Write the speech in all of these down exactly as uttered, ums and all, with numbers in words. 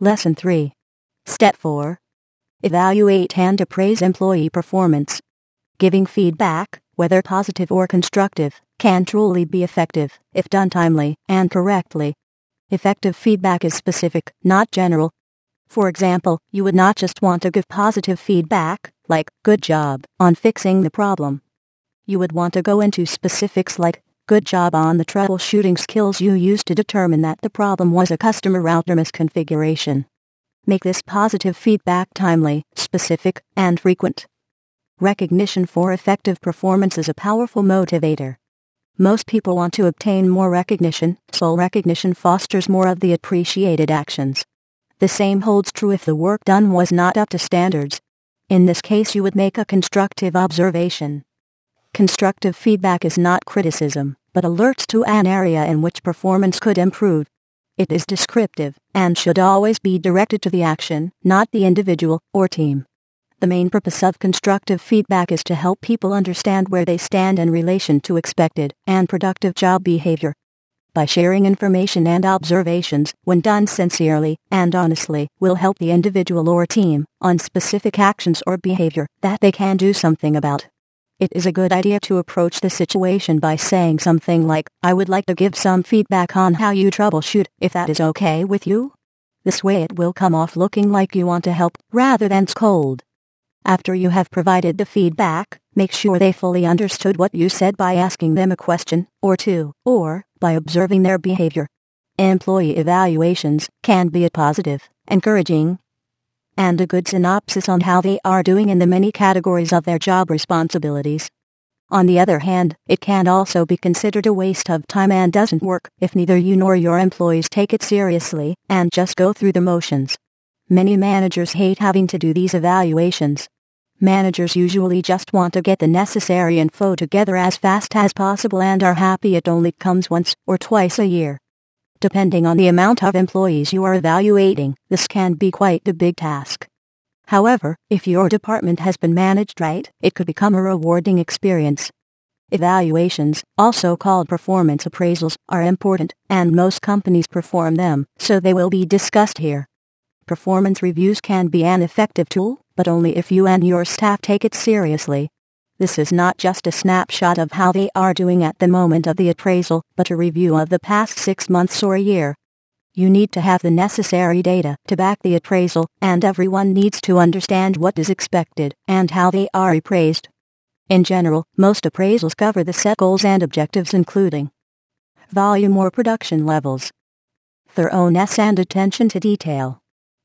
Lesson three. Step four. Evaluate and appraise employee performance. Giving feedback, whether positive or constructive, can truly be effective if done timely and correctly. Effective feedback is specific, not general. For example, you would not just want to give positive feedback, like, "good job on fixing the problem." You would want to go into specifics like, "good job on the troubleshooting skills you used to determine that the problem was a customer router misconfiguration." Make this positive feedback timely, specific, and frequent. Recognition for effective performance is a powerful motivator. Most people want to obtain more recognition, so recognition fosters more of the appreciated actions. The same holds true if the work done was not up to standards. In this case, you would make a constructive observation. Constructive feedback is not criticism, but alerts to an area in which performance could improve. It is descriptive, and should always be directed to the action, not the individual or team. The main purpose of constructive feedback is to help people understand where they stand in relation to expected and productive job behavior. By sharing information and observations, when done sincerely and honestly, will help the individual or team on specific actions or behavior that they can do something about. It is a good idea to approach the situation by saying something like, "I would like to give some feedback on how you troubleshoot, if that is okay with you." This way it will come off looking like you want to help, rather than scold. After you have provided the feedback, make sure they fully understood what you said by asking them a question or two, or by observing their behavior. Employee evaluations can be a positive, encouraging, and a good synopsis on how they are doing in the many categories of their job responsibilities. On the other hand, it can also be considered a waste of time and doesn't work if neither you nor your employees take it seriously and just go through the motions. Many managers hate having to do these evaluations. Managers usually just want to get the necessary info together as fast as possible and are happy it only comes once or twice a year. Depending on the amount of employees you are evaluating, this can be quite a big task. However, if your department has been managed right, it could become a rewarding experience. Evaluations, also called performance appraisals, are important, and most companies perform them, so they will be discussed here. Performance reviews can be an effective tool, but only if you and your staff take it seriously. This is not just a snapshot of how they are doing at the moment of the appraisal, but a review of the past six months or a year. You need to have the necessary data to back the appraisal, and everyone needs to understand what is expected and how they are appraised. In general, most appraisals cover the set goals and objectives, including volume or production levels, thoroughness and attention to detail,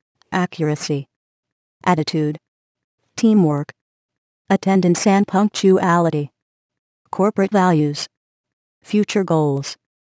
accuracy, attitude, teamwork, attendance and punctuality, corporate values, future goals,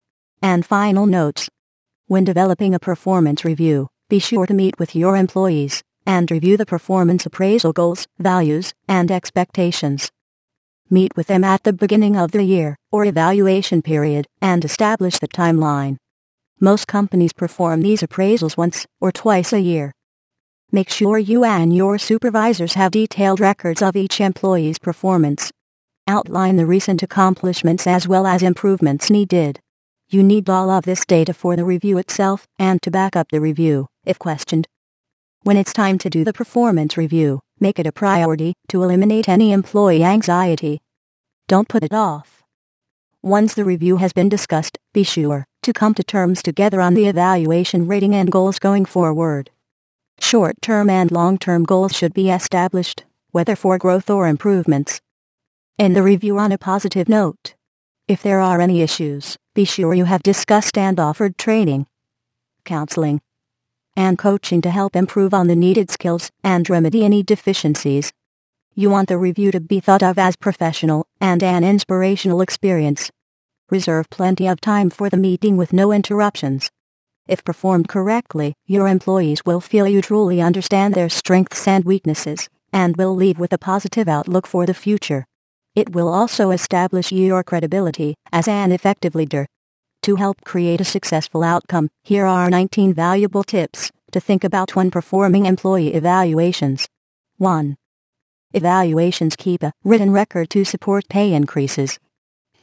and final notes. When developing a performance review, be sure to meet with your employees and review the performance appraisal goals, values, and expectations. Meet with them at the beginning of the year or evaluation period and establish the timeline. Most companies perform these appraisals once or twice a year. Make sure you and your supervisors have detailed records of each employee's performance. Outline the recent accomplishments as well as improvements needed. You need all of this data for the review itself and to back up the review, if questioned. When it's time to do the performance review, make it a priority to eliminate any employee anxiety. Don't put it off. Once the review has been discussed, be sure to come to terms together on the evaluation rating and goals going forward. Short-term and long-term goals should be established, whether for growth or improvements. End the review on a positive note. If there are any issues, be sure you have discussed and offered training, counseling, and coaching to help improve on the needed skills and remedy any deficiencies. You want the review to be thought of as professional and an inspirational experience. Reserve plenty of time for the meeting with no interruptions. If performed correctly, your employees will feel you truly understand their strengths and weaknesses, and will leave with a positive outlook for the future. It will also establish your credibility as an effective leader. To help create a successful outcome, here are nineteen valuable tips to think about when performing employee evaluations. one. Evaluations keep a written record to support pay increases.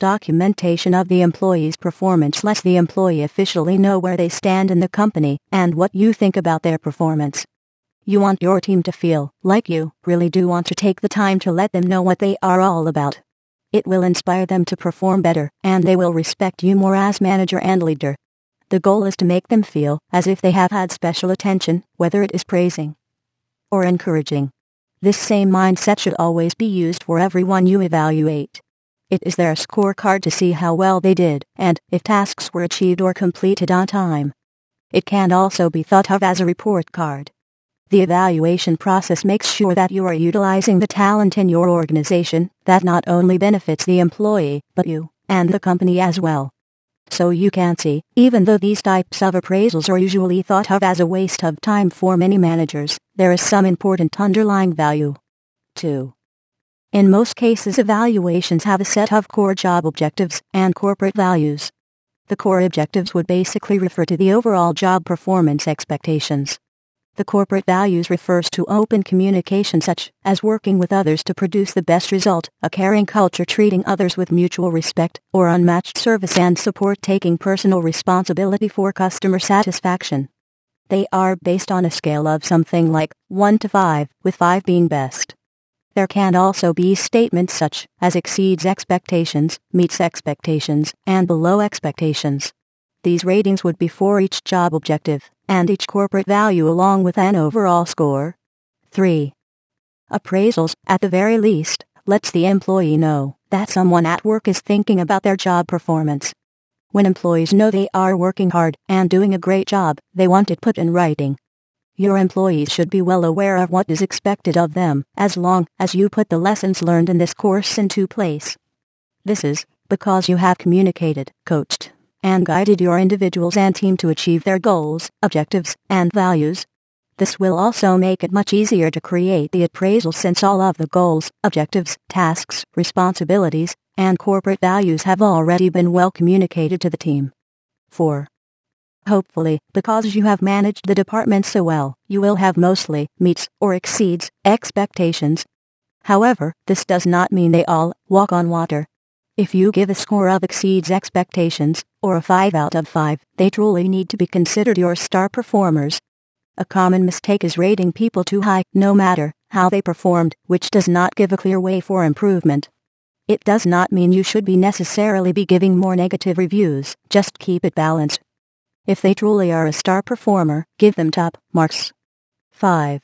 Documentation of the employee's performance lets the employee officially know where they stand in the company and what you think about their performance. You want your team to feel like you really do want to take the time to let them know what they are all about. It will inspire them to perform better, and they will respect you more as manager and leader. The goal is to make them feel as if they have had special attention, whether it is praising or encouraging. This same mindset should always be used for everyone you evaluate. It is their scorecard to see how well they did, and if tasks were achieved or completed on time. It can also be thought of as a report card. The evaluation process makes sure that you are utilizing the talent in your organization that not only benefits the employee, but you and the company as well. So you can see, even though these types of appraisals are usually thought of as a waste of time for many managers, there is some important underlying value. two. In most cases, evaluations have a set of core job objectives and corporate values. The core objectives would basically refer to the overall job performance expectations. The corporate values refers to open communication such as working with others to produce the best result, a caring culture treating others with mutual respect, or unmatched service and support taking personal responsibility for customer satisfaction. They are based on a scale of something like one to five, with five being best. There can also be statements such as exceeds expectations, meets expectations, and below expectations. These ratings would be for each job objective and each corporate value along with an overall score. three. Appraisals, at the very least, lets the employee know that someone at work is thinking about their job performance. When employees know they are working hard and doing a great job, they want it put in writing. Your employees should be well aware of what is expected of them, as long as you put the lessons learned in this course into place. This is because you have communicated, coached, and guided your individuals and team to achieve their goals, objectives, and values. This will also make it much easier to create the appraisal since all of the goals, objectives, tasks, responsibilities, and corporate values have already been well communicated to the team. four. Hopefully, because you have managed the department so well, you will have mostly meets or exceeds expectations. However, this does not mean they all walk on water. If you give a score of exceeds expectations, or a five out of five, they truly need to be considered your star performers. A common mistake is rating people too high, no matter how they performed, which does not give a clear way for improvement. It does not mean you should be necessarily be giving more negative reviews, just keep it balanced. If they truly are a star performer, give them top marks. five.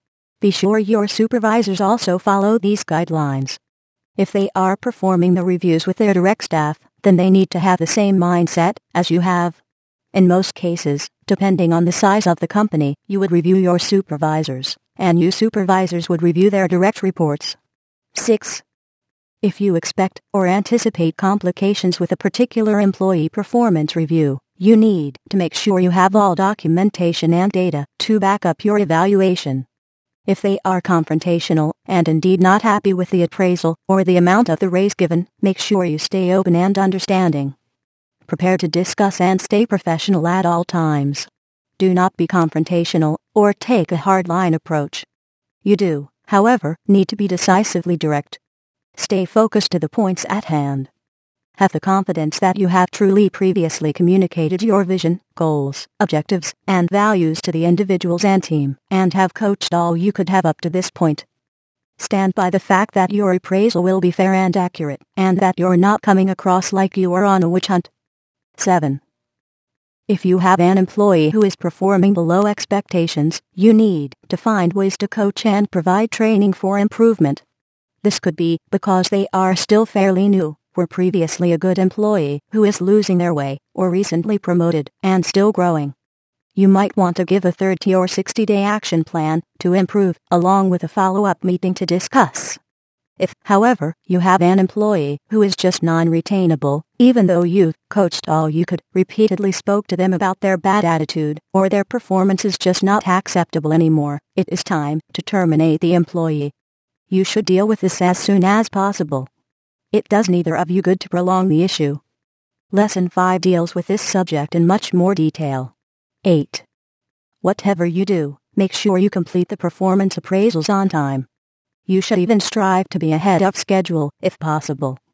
Be sure your supervisors also follow these guidelines. If they are performing the reviews with their direct staff, then they need to have the same mindset as you have. In most cases, depending on the size of the company, you would review your supervisors, and you supervisors would review their direct reports. six. If you expect or anticipate complications with a particular employee performance review, you need to make sure you have all documentation and data to back up your evaluation. If they are confrontational and indeed not happy with the appraisal or the amount of the raise given, make sure you stay open and understanding. Prepare to discuss and stay professional at all times. Do not be confrontational or take a hard-line approach. You do, however, need to be decisively direct. Stay focused to the points at hand. Have the confidence that you have truly previously communicated your vision, goals, objectives, and values to the individuals and team, and have coached all you could have up to this point. Stand by the fact that your appraisal will be fair and accurate, and that you're not coming across like you are on a witch hunt. seven. If you have an employee who is performing below expectations, you need to find ways to coach and provide training for improvement. This could be because they are still fairly new, were previously a good employee who is losing their way, or recently promoted and still growing. You might want to give a thirty or sixty-day action plan to improve, along with a follow-up meeting to discuss. If, however, you have an employee who is just non-retainable, even though you've coached all you could, repeatedly spoke to them about their bad attitude, or their performance is just not acceptable anymore, it is time to terminate the employee. You should deal with this as soon as possible. It does neither of you good to prolong the issue. Lesson five deals with this subject in much more detail. eight. Whatever you do, make sure you complete the performance appraisals on time. You should even strive to be ahead of schedule, if possible.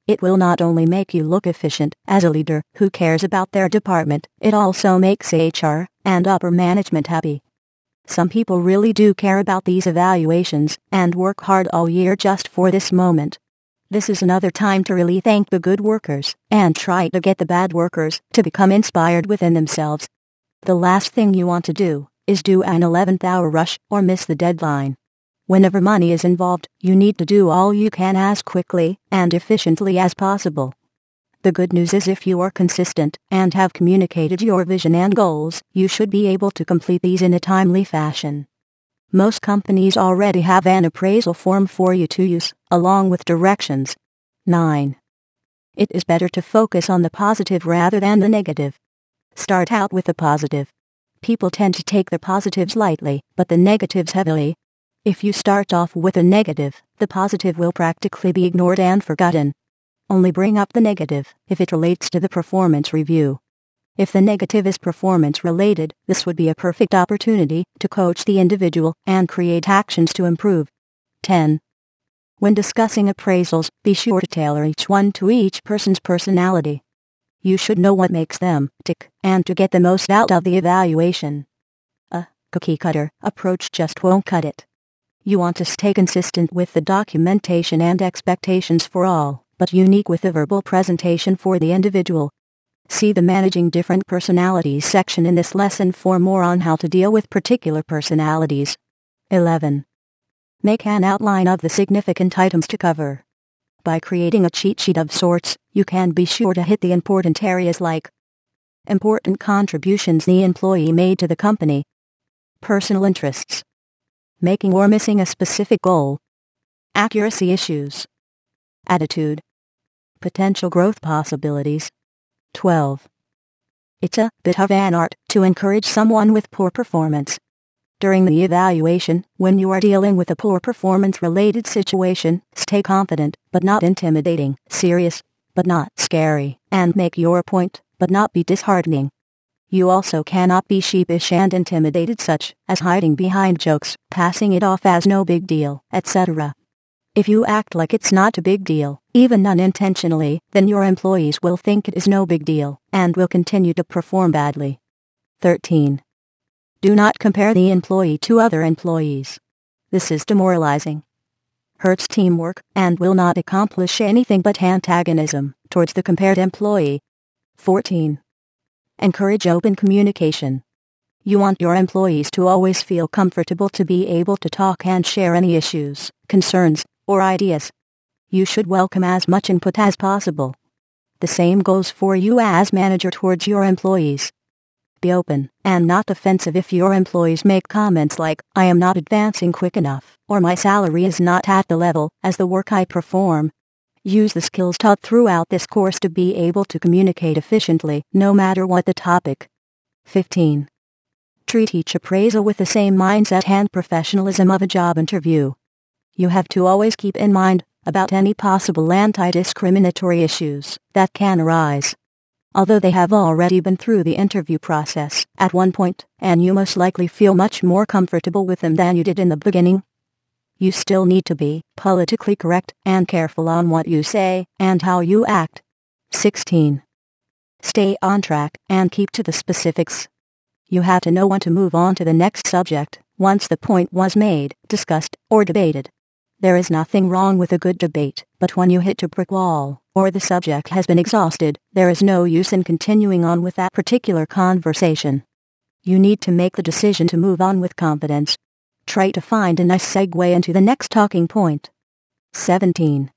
It will not only make you look efficient as a leader who cares about their department, it also makes H R and upper management happy. Some people really do care about these evaluations and work hard all year just for this moment. This is another time to really thank the good workers and try to get the bad workers to become inspired within themselves. The last thing you want to do is do an eleventh hour rush or miss the deadline. Whenever money is involved, you need to do all you can as quickly and efficiently as possible. The good news is if you are consistent and have communicated your vision and goals, you should be able to complete these in a timely fashion. Most companies already have an appraisal form for you to use, along with directions. nine. It is better to focus on the positive rather than the negative. Start out with the positive. People tend to take the positives lightly, but the negatives heavily. If you start off with a negative, the positive will practically be ignored and forgotten. Only bring up the negative if it relates to the performance review. If the negative is performance related, this would be a perfect opportunity to coach the individual and create actions to improve. ten. When discussing appraisals, be sure to tailor each one to each person's personality. You should know what makes them tick and to get the most out of the evaluation. A cookie-cutter approach just won't cut it. You want to stay consistent with the documentation and expectations for all, but unique with the verbal presentation for the individual. See the Managing Different Personalities section in this lesson for more on how to deal with particular personalities. eleven. Make an outline of the significant items to cover. By creating a cheat sheet of sorts, you can be sure to hit the important areas like important contributions the employee made to the company, personal interests, making or missing a specific goal, accuracy issues, attitude, potential growth possibilities. twelve. It's a bit of an art to encourage someone with poor performance. During the evaluation, when you are dealing with a poor performance-related situation, stay confident, but not intimidating, serious, but not scary, and make your point, but not be disheartening. You also cannot be sheepish and intimidated, such as hiding behind jokes, passing it off as no big deal, et cetera. If you act like it's not a big deal, even unintentionally, then your employees will think it is no big deal, and will continue to perform badly. thirteen. Do not compare the employee to other employees. This is demoralizing, hurts teamwork, and will not accomplish anything but antagonism towards the compared employee. fourteen. Encourage open communication. You want your employees to always feel comfortable to be able to talk and share any issues, concerns, or ideas. You should welcome as much input as possible. The same goes for you as manager towards your employees. Be open and not offensive if your employees make comments like, "I am not advancing quick enough," or "My salary is not at the level as the work I perform." Use the skills taught throughout this course to be able to communicate efficiently, no matter what the topic. fifteen. Treat each appraisal with the same mindset and professionalism of a job interview. You have to always keep in mind about any possible anti-discriminatory issues that can arise. Although they have already been through the interview process at one point, and you most likely feel much more comfortable with them than you did in the beginning, you still need to be politically correct and careful on what you say and how you act. sixteen. Stay on track and keep to the specifics. You have to know when to move on to the next subject once the point was made, discussed, or debated. There is nothing wrong with a good debate, but when you hit a brick wall, or the subject has been exhausted, there is no use in continuing on with that particular conversation. You need to make the decision to move on with confidence. Try to find a nice segue into the next talking point. seventeen.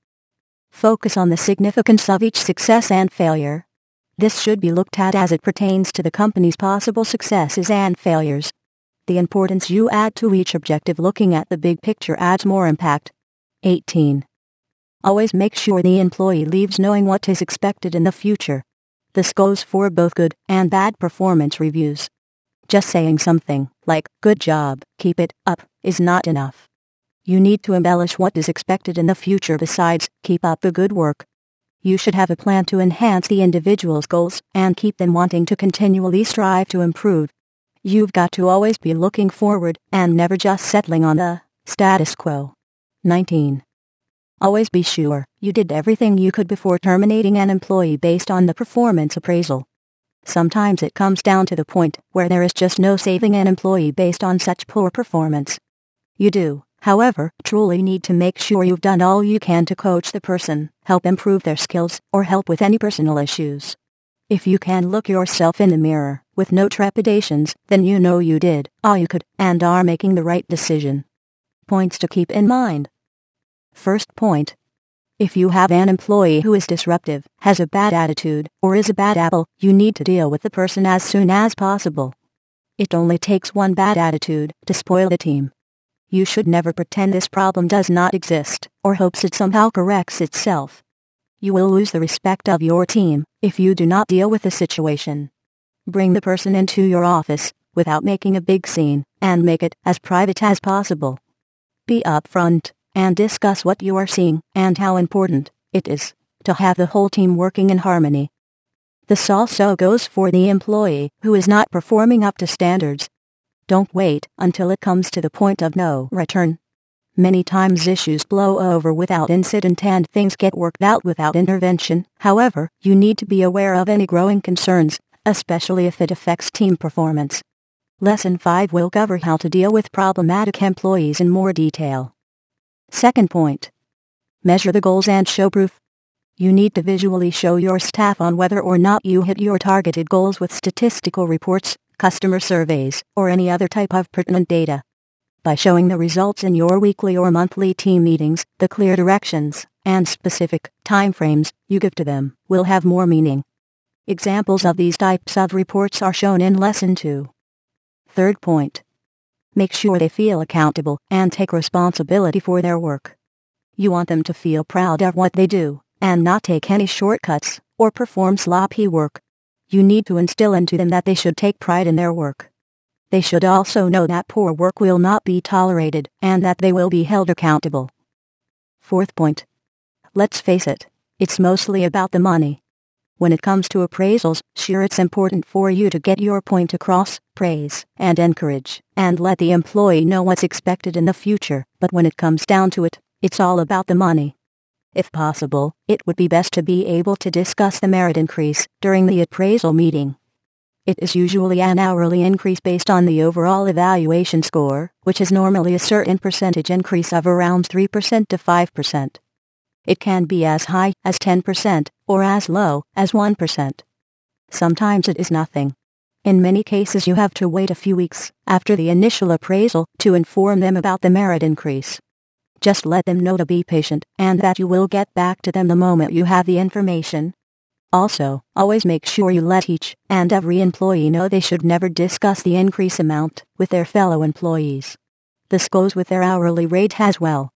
Focus on the significance of each success and failure. This should be looked at as it pertains to the company's possible successes and failures. The importance you add to each objective looking at the big picture adds more impact. eighteen. Always make sure the employee leaves knowing what is expected in the future. This goes for both good and bad performance reviews. Just saying something like, "Good job, keep it up," is not enough. You need to embellish what is expected in the future besides, "Keep up the good work." You should have a plan to enhance the individual's goals and keep them wanting to continually strive to improve. You've got to always be looking forward and never just settling on the status quo. nineteen. Always be sure you did everything you could before terminating an employee based on the performance appraisal. Sometimes it comes down to the point where there is just no saving an employee based on such poor performance. You do, however, truly need to make sure you've done all you can to coach the person, help improve their skills, or help with any personal issues. If you can look yourself in the mirror with no trepidations, then you know you did all you could and are making the right decision. Points to keep in mind. First point. If you have an employee who is disruptive, has a bad attitude, or is a bad apple, you need to deal with the person as soon as possible. It only takes one bad attitude to spoil the team. You should never pretend this problem does not exist, or hopes it somehow corrects itself. You will lose the respect of your team if you do not deal with the situation. Bring the person into your office without making a big scene, and make it as private as possible. Be upfront and discuss what you are seeing and how important it is to have the whole team working in harmony. This also goes for the employee who is not performing up to standards. Don't wait until it comes to the point of no return. Many times issues blow over without incident and things get worked out without intervention. However, you need to be aware of any growing concerns, especially if it affects team performance. Lesson five will cover how to deal with problematic employees in more detail. Second point. Measure the goals and show proof. You need to visually show your staff on whether or not you hit your targeted goals with statistical reports, customer surveys, or any other type of pertinent data. By showing the results in your weekly or monthly team meetings, the clear directions and specific timeframes you give to them will have more meaning. Examples of these types of reports are shown in Lesson two. Third point. Make sure they feel accountable and take responsibility for their work. You want them to feel proud of what they do, and not take any shortcuts or perform sloppy work. You need to instill into them that they should take pride in their work. They should also know that poor work will not be tolerated and that they will be held accountable. Fourth point. Let's face it, it's mostly about the money. When it comes to appraisals, sure, it's important for you to get your point across, praise and encourage, and let the employee know what's expected in the future, but when it comes down to it, it's all about the money. If possible, it would be best to be able to discuss the merit increase during the appraisal meeting. It is usually an hourly increase based on the overall evaluation score, which is normally a certain percentage increase of around three percent to five percent. It can be as high as ten percent or as low as one percent. Sometimes it is nothing. In many cases you have to wait a few weeks after the initial appraisal to inform them about the merit increase. Just let them know to be patient and that you will get back to them the moment you have the information. Also, always make sure you let each and every employee know they should never discuss the increase amount with their fellow employees. This goes with their hourly rate as well.